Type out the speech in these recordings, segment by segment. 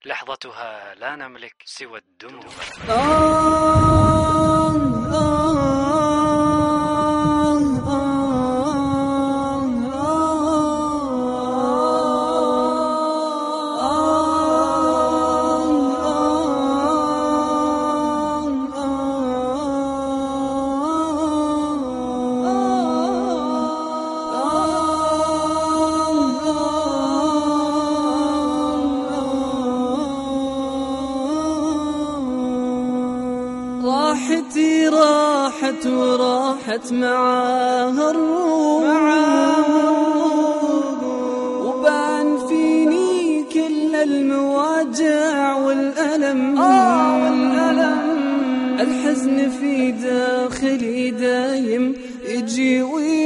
لحظتها لا نملك سوى الدموع. راحتي راحت وراحت معاها الروح، وبان فيني كل المواجع والألم. الحزن في داخلي دايم يجي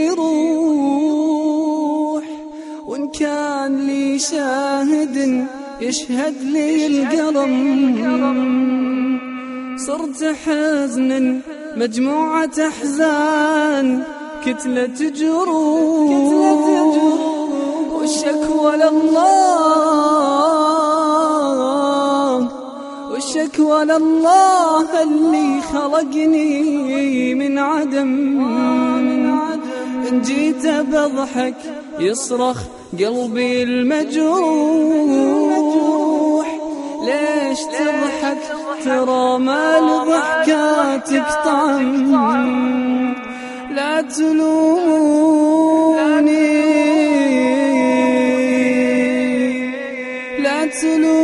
ويروح، وإن كان لي شاهد يشهد لي القلم. صرت حزن مجموعة أحزان كتلة جروح، والشكوى لله، والشكوى لله اللي خلقني من عدم. إن جيت بضحك يصرخ قلبي المجروح، ليش تضحك ترى ما لضحكاتك طعم. لا تلوموني، لا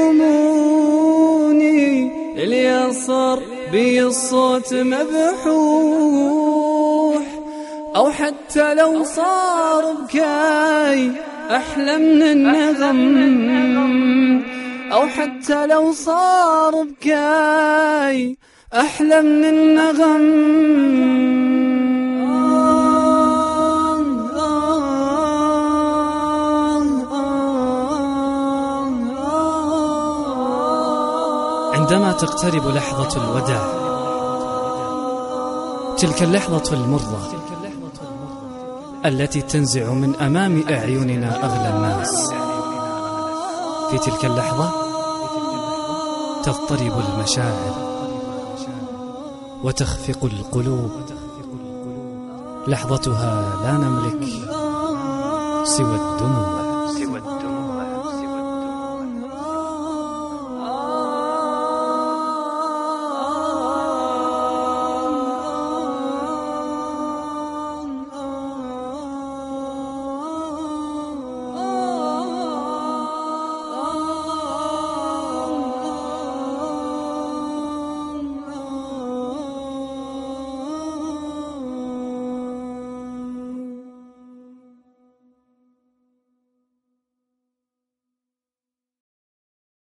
تلوموني، اللي صار بي الصوت مبحوح، أو حتى لو صار بكاي أحلى من النغم، أو حتى لو صار بكاي أحلى من النغم. عندما تقترب لحظة الوداع، تلك اللحظة المرة التي تنزع من أمام أعيننا أغلى الناس، في تلك اللحظة تضطرب المشاعر وتخفق القلوب. لحظتها لا نملك سوى الدموع.